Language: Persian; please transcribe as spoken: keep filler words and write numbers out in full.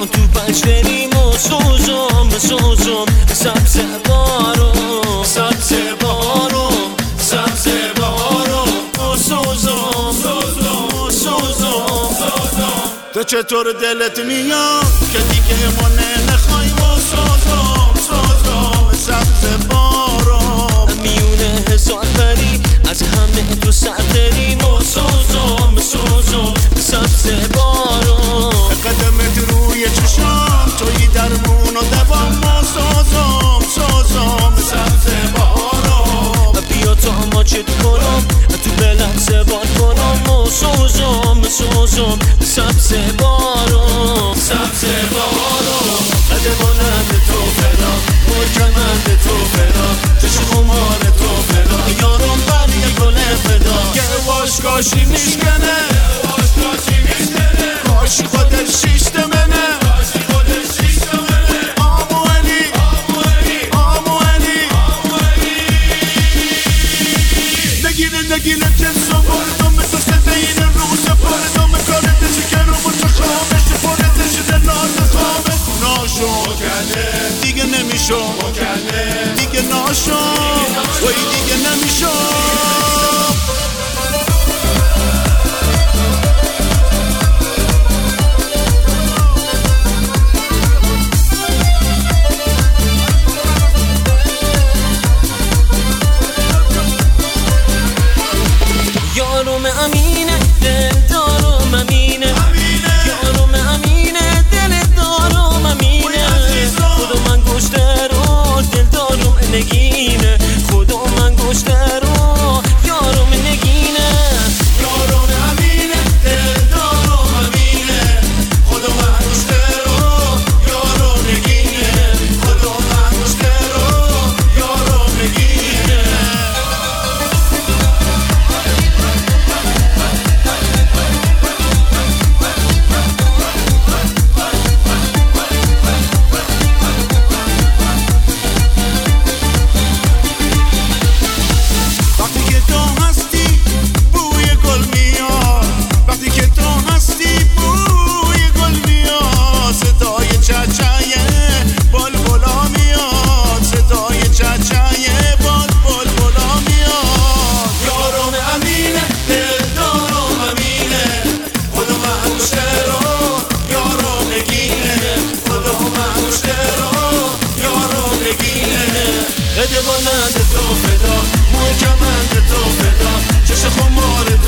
الان تو پنج بریم و سوزم سوزم سبز بارم سبز بارم سبز بارم و سوزم سوزم سوزم تو چطور دلت میاد که دیگه ما نمیخوایم و سوزم سوزم سبز بارم میونه هزار پری از همه تو سر داریم و سوزم سوزم سبز بارم قدمت روی چشام توی درمون و دوام و سوزم سوزم سبز بارم بیا تا ما چت کنم تو بلم سوار کنم و سوزم سوزم سبز بارم سبز بارم قدمانند تو فدا مرکمند تو فدا چشم خمار تو فدا یارم بر یه گل فدا که واش کاشی میشکنه کاشی خودش شیشت منه آمو علی آمو علی نگیره نگیره جنس و بردم مثل سدین روز پردم کارتش که رو بچه خامش پردش دلات خامش ناشو دیگه نمیشو دیگه ناشو وای دیگه نمیشو یارم امینه دل دارم امینه یارم امینه دل دارم امینه خدا من گشته رو دل دارم نگینه خدا من گشته رو یارم نگینه یارم امینه دل دارم امینه خدا من گشته رو یارم نگینه خدا من گشته رو یارم نگینه قدمانند تو فدا محکمند تو فدا چشم خمار